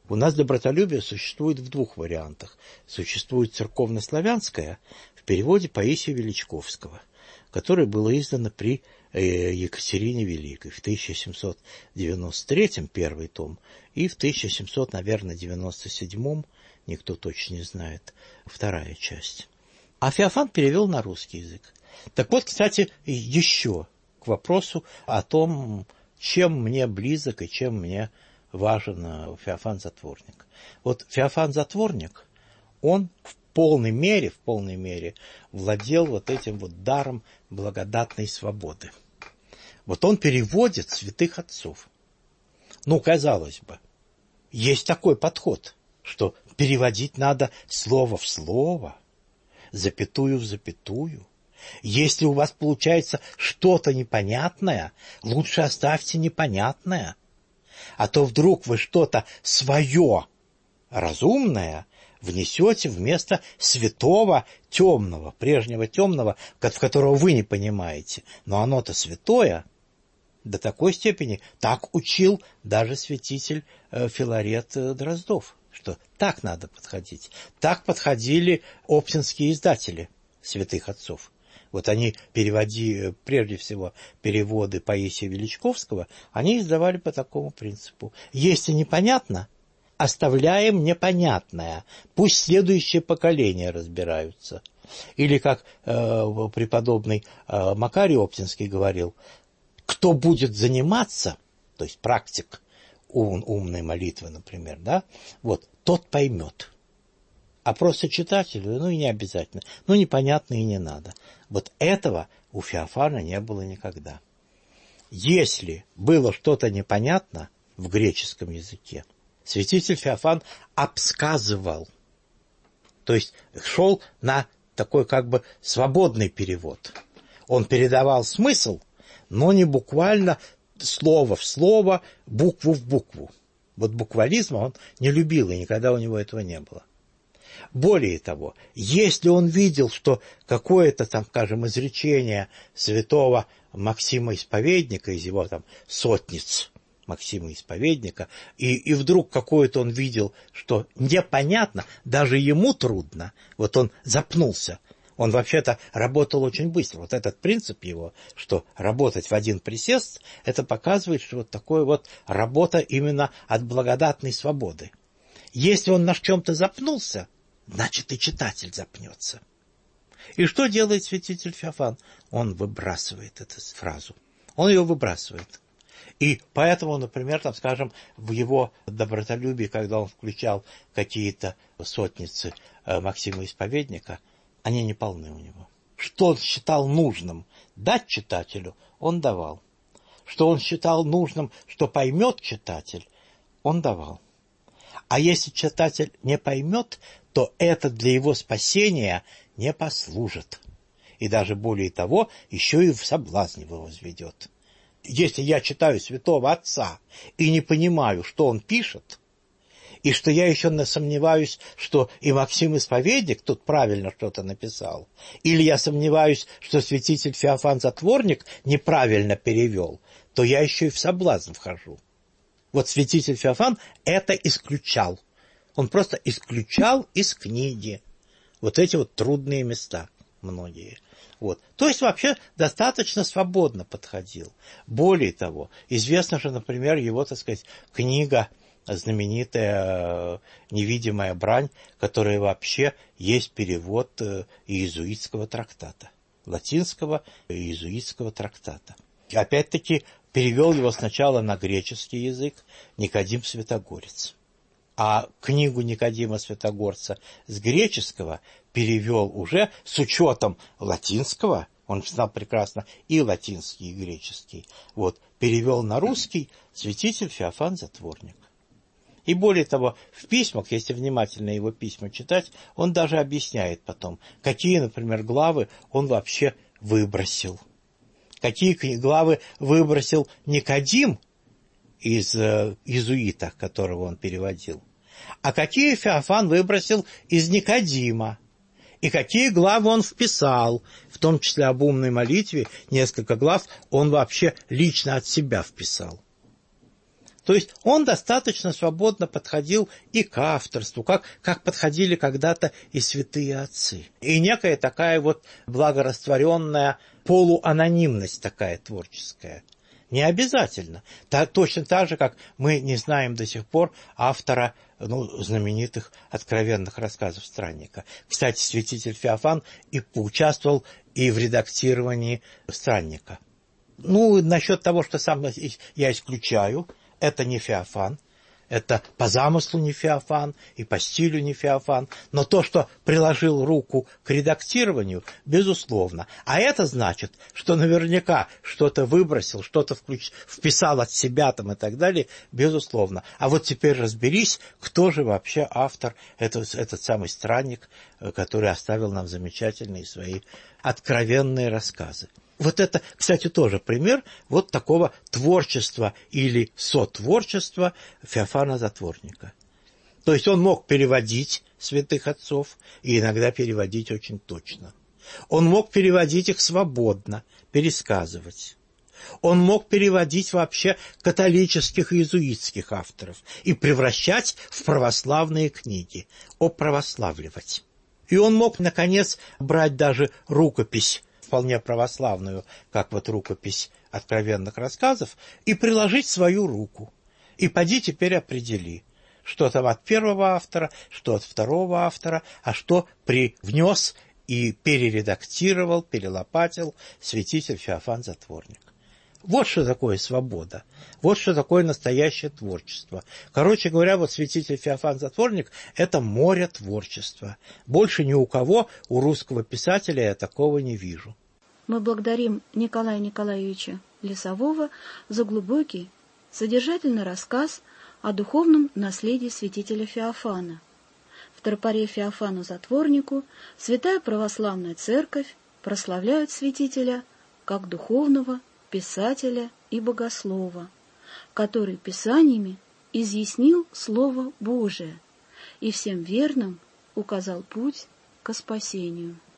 [SPEAKER 6] У нас добротолюбие существует в двух вариантах. Существует церковнославянское в переводе Паисия Величковского, которое было издано при Екатерине Великой в тысяча семьсот девяносто третьем, первый том, и в тысяча семьсот девяносто седьмом, никто точно не знает, вторая часть. А Феофан перевел на русский язык. Так вот, кстати, еще к вопросу о том, чем мне близок и чем мне важен Феофан Затворник. Вот Феофан Затворник, он в полной мере, в полной мере владел вот этим вот даром благодатной свободы. Вот он переводит святых отцов. Ну, казалось бы, есть такой подход, что переводить надо слово в слово, запятую в запятую. Если у вас получается что-то непонятное, лучше оставьте непонятное. А то вдруг вы что-то свое разумное внесете вместо святого темного, прежнего темного, в которого вы не понимаете. Но оно-то святое. До такой степени так учил даже святитель Филарет Дроздов, что так надо подходить. Так подходили оптинские издатели святых отцов. Вот они, переводи, прежде всего, переводы Паисия Величковского, они издавали по такому принципу. Если непонятно, оставляем непонятное, пусть следующее поколение разбираются. Или, как э, преподобный э, Макарий Оптинский говорил, кто будет заниматься, то есть практик ум, умной молитвы, например, да, вот, тот поймет. А просто читателю, ну и не обязательно, ну непонятно и не надо. Вот этого у Феофана не было никогда. Если было что-то непонятно в греческом языке, святитель Феофан обсказывал, то есть шел на такой как бы свободный перевод. Он передавал смысл, но не буквально слово в слово, букву в букву. Вот буквализма он не любил, и никогда у него этого не было. Более того, если он видел, что какое-то там, скажем, изречение святого Максима Исповедника из его там сотниц Максима Исповедника, и, и вдруг какое-то он видел, что непонятно, даже ему трудно, вот он запнулся. Он вообще-то работал очень быстро. Вот этот принцип его, что работать в один присест, это показывает, что вот такая вот работа именно от благодатной свободы. Если он на чем-то запнулся, значит и читатель запнется. И что делает святитель Феофан? Он выбрасывает эту фразу. Он ее выбрасывает. И поэтому, например, там, скажем, в его добротолюбии, когда он включал какие-то сотницы Максима Исповедника, они не полны у него. Что он считал нужным дать читателю, он давал. Что он считал нужным, что поймет читатель, он давал. А если читатель не поймет, то это для его спасения не послужит. И даже более того, еще и в соблазн его возведет. Если я читаю святого отца и не понимаю, что он пишет, и что я еще сомневаюсь, что и Максим Исповедник тут правильно что-то написал, или я сомневаюсь, что святитель Феофан Затворник неправильно перевел, то я еще и в соблазн вхожу. Вот святитель Феофан это исключал. Он просто исключал из книги вот эти вот трудные места многие. Вот. То есть вообще достаточно свободно подходил. Более того, известно же, например, его, так сказать, книга знаменитая «Невидимая брань», которая вообще есть перевод иезуитского трактата, латинского иезуитского трактата. Опять-таки перевел его сначала на греческий язык Никодим Святогорец. А книгу Никодима Святогорца с греческого перевел уже с учетом латинского, он знал прекрасно и латинский, и греческий, вот, перевел на русский святитель Феофан Затворник. И более того, в письмах, если внимательно его письма читать, он даже объясняет потом, какие, например, главы он вообще выбросил. Какие главы выбросил Никодим из э, иезуита, которого он переводил, а какие Феофан выбросил из Никодима, и какие главы он вписал, в том числе об умной молитве, несколько глав он вообще лично от себя вписал. То есть он достаточно свободно подходил и к авторству, как, как подходили когда-то и святые отцы. И некая такая вот благорастворенная полуанонимность такая творческая. Не обязательно. Так, точно так же, как мы не знаем до сих пор автора ну, знаменитых откровенных рассказов Странника. Кстати, святитель Феофан и поучаствовал и в редактировании Странника. Ну, насчет того, что сам я исключаю, это не Феофан, это по замыслу не Феофан и по стилю не Феофан, но то, что приложил руку к редактированию, безусловно. А это значит, что наверняка что-то выбросил, что-то включ... вписал от себя там и так далее, безусловно. А вот теперь разберись, кто же вообще автор, этот, этот самый Странник, который оставил нам замечательные свои откровенные рассказы. Вот это, кстати, тоже пример вот такого творчества или сотворчества Феофана Затворника. То есть он мог переводить святых отцов и иногда переводить очень точно. Он мог переводить их свободно, пересказывать. Он мог переводить вообще католических и иезуитских авторов и превращать в православные книги, оправославливать. И он мог, наконец, брать даже рукопись, вполне православную, как вот рукопись откровенных рассказов, и приложить свою руку. И поди теперь определи, что там от первого автора, что от второго автора, а что привнес и перередактировал, перелопатил святитель Феофан Затворник. Вот что такое свобода, вот что такое настоящее творчество. Короче говоря, вот святитель Феофан Затворник – это море творчества. Больше ни у кого, у русского писателя я такого не вижу.
[SPEAKER 5] Мы благодарим Николая Николаевича Лесового за глубокий, содержательный рассказ о духовном наследии святителя Феофана. В тропаре Феофану Затворнику Святая Православная Церковь прославляет святителя как духовного писателя и богослова, который писаниями изъяснил Слово Божие и всем верным указал путь ко спасению.